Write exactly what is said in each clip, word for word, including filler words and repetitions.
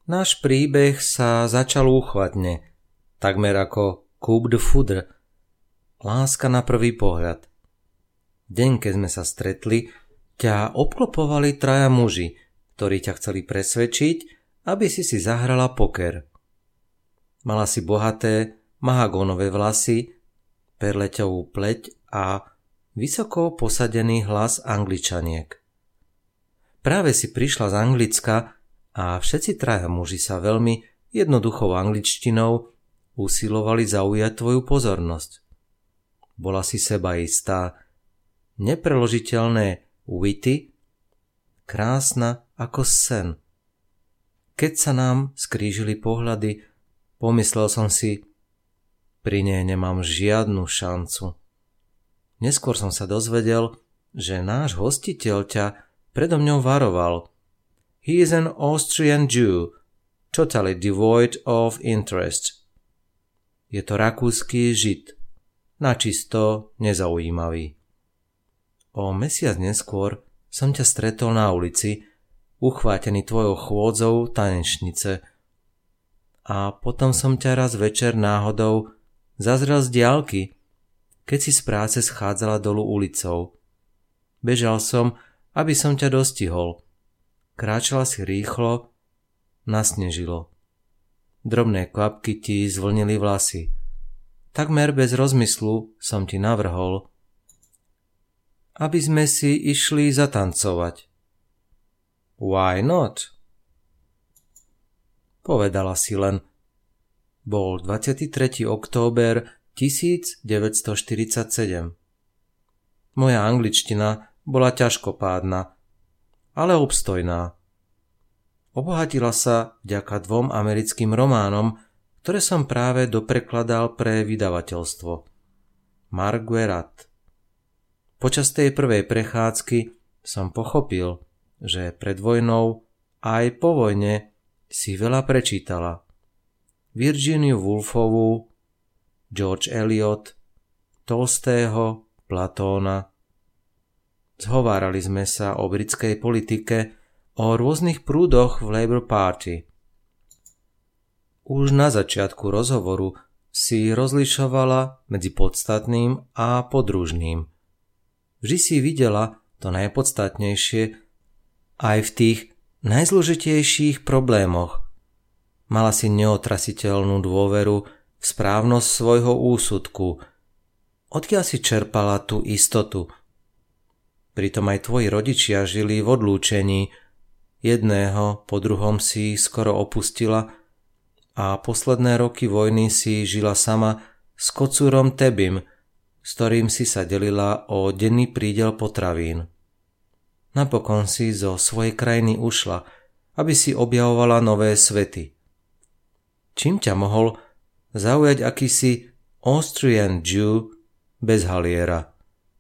Náš príbeh sa začal úchvatne, takmer ako coup de foudre, láska na prvý pohľad. Deň, keď sme sa stretli, ťa obklopovali traja muži, ktorí ťa chceli presvedčiť, aby si si zahrala poker. Mala si bohaté, mahagónové vlasy, perleťovú pleť a vysoko posadený hlas Angličaniek. Práve si prišla z Anglicka a všetci traja muži sa veľmi jednoduchou angličtinou usilovali zaujať tvoju pozornosť. Bola si sebaistá, nepreložiteľné witty, krásna ako sen. Keď sa nám skrížili pohľady, pomyslel som si, pri nej nemám žiadnu šancu. Neskôr som sa dozvedel, že náš hostiteľ ťa predo mňou varoval. He is an Austrian Jew, totally devoid of interest. Je to rakúsky žid, načisto nezaujímavý. O mesiac neskôr som ťa stretol na ulici, uchvátený tvojou chôdzou tanečnice. A potom som ťa raz večer náhodou zazrel z diaľky, keď si z práce schádzala dolu ulicou. Bežal som, aby som ťa dostihol. Kráčala si rýchlo, nasnežilo. Drobné kvapky ti zvlnili vlasy. Takmer bez rozmyslu som ti navrhol, aby sme si išli zatancovať. Why not? Povedala si len. Bol dvadsiateho tretieho október devätnásťstoštyridsaťsedem. Moja angličtina bola ťažkopádna, ale obstojná. Obohatila sa vďaka dvom americkým románom, ktoré som práve doprekladal pre vydavateľstvo. Marguerite. Počas tej prvej prechádzky som pochopil, že pred vojnou aj po vojne si veľa prečítala. Virginiu Woolfovú, George Eliot, Tolstého, Platóna. Zhovárali sme sa o britskej politike, o rôznych prúdoch v Labour Party. Už na začiatku rozhovoru si rozlišovala medzi podstatným a podružným. Vždy si videla to najpodstatnejšie aj v tých najzložitejších problémoch. Mala si neotrasiteľnú dôveru v správnosť svojho úsudku. Odkiaľ si čerpala tú istotu? Pritom aj tvoji rodičia žili v odlúčení, jedného po druhom si skoro opustila a posledné roky vojny si žila sama s kocúrom Tebim, s ktorým si sa delila o denný prídel potravín. Napokon si zo svojej krajiny ušla, aby si objavovala nové svety. Čím ťa mohol zaujať akýsi Austrian Jew bez haliera?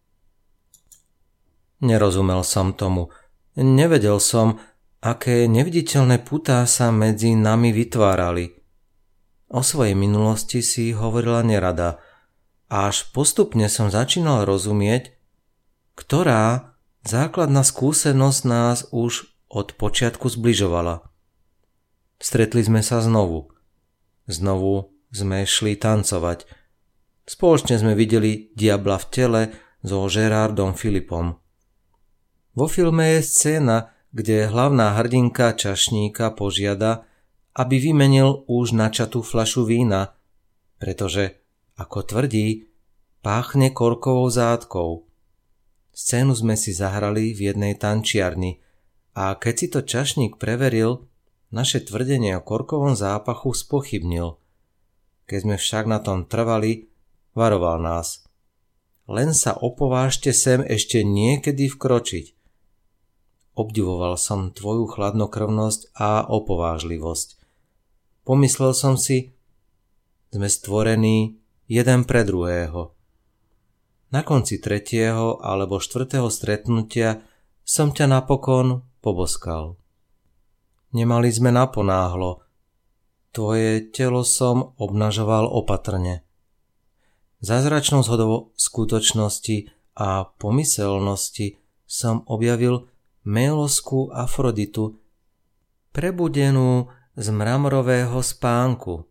Nerozumel som tomu. Nevedel som, aké neviditeľné putá sa medzi nami vytvárali. O svojej minulosti si hovorila nerada. Až postupne som začínal rozumieť, ktorá základná skúsenosť nás už od počiatku zbližovala. Stretli sme sa znovu. Znovu sme šli tancovať. Spoločne sme videli Diabla v tele so Gerardom Philipom. Vo filme je scéna, kde hlavná hrdinka čašníka požiada, aby vymenil už načatú fľašu vína, pretože, ako tvrdí, páchne korkovou zátkou. Scénu sme si zahrali v jednej tančiarni a keď si to čašník preveril, naše tvrdenie o korkovom zápachu spochybnil. Keď sme však na tom trvali, varoval nás. Len sa opovážte sem ešte niekedy vkročiť. Obdivoval som tvoju chladnokrvnosť a opovážlivosť. Pomyslel som si, sme stvorení jeden pre druhého. Na konci tretieho alebo štvrtého stretnutia som ťa napokon poboskal. Nemali sme naponáhlo. Tvoje telo som obnažoval opatrne. Zázračnou zhodou skutočnosti a pomyselnosti som objavil Méloskú Afroditu, prebudenú z mramorového spánku.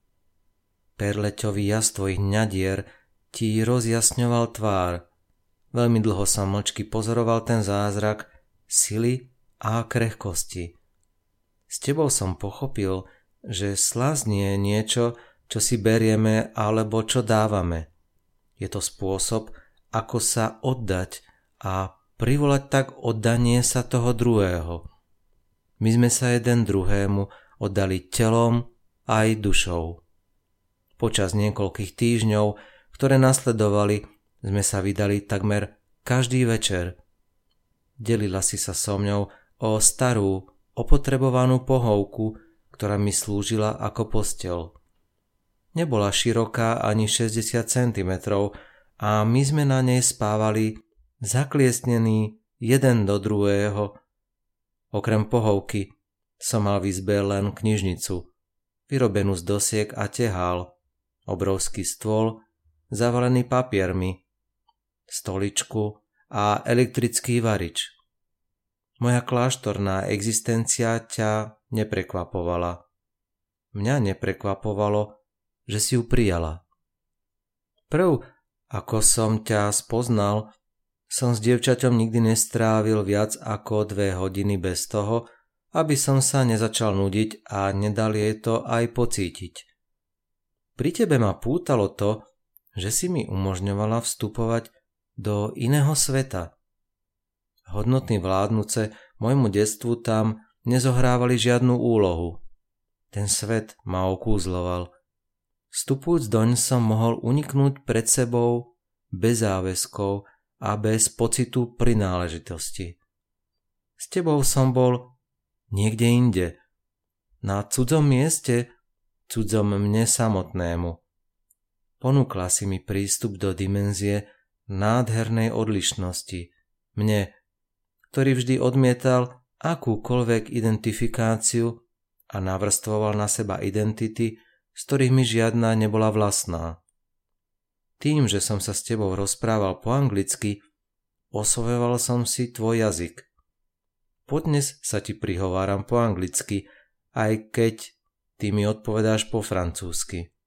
Perleťový jas tvojich ňadier ti rozjasňoval tvár. Veľmi dlho som mlčky pozoroval ten zázrak sily a krehkosti. S tebou som pochopil, že slasť nie je niečo, čo si berieme alebo čo dávame. Je to spôsob, ako sa oddať a privolať tak oddanie sa toho druhého. My sme sa jeden druhému oddali telom aj dušou. Počas niekoľkých týždňov, ktoré nasledovali, sme sa vydali takmer každý večer. Delila si sa so mňou o starú, opotrebovanú pohovku, ktorá mi slúžila ako posteľ. Nebola široká ani šesťdesiat centimetrov a my sme na nej spávali zakliesnení jeden do druhého. Okrem pohovky som mal v izbe len knižnicu, vyrobenú z dosiek a tehál, obrovský stôl zavalený papiermi, stoličku a elektrický varič. Moja kláštorná existencia ťa neprekvapovala. Mňa neprekvapovalo, že si ju prijala. Prv, ako som ťa spoznal, som s dievčaťom nikdy nestrávil viac ako dve hodiny bez toho, aby som sa nezačal nudiť a nedal jej to aj pocítiť. Pri tebe ma pútalo to, že si mi umožňovala vstupovať do iného sveta. Hodnoty vládnuce môjmu detstvu tam nezohrávali žiadnu úlohu. Ten svet ma okúzloval. Vstupujúc doň som mohol uniknúť pred sebou bez záväzkov a bez pocitu prináležitosti. S tebou som bol niekde inde, na cudzom mieste, cudzom mne samotnému. Ponúkla si mi prístup do dimenzie nádhernej odlišnosti, mne, ktorý vždy odmietal akúkoľvek identifikáciu a navrstvoval na seba identity, z ktorých mi žiadna nebola vlastná. Tým, že som sa s tebou rozprával po anglicky, osvojoval som si tvoj jazyk. Podnes sa ti prihováram po anglicky, aj keď ty mi odpovedáš po francúzsky.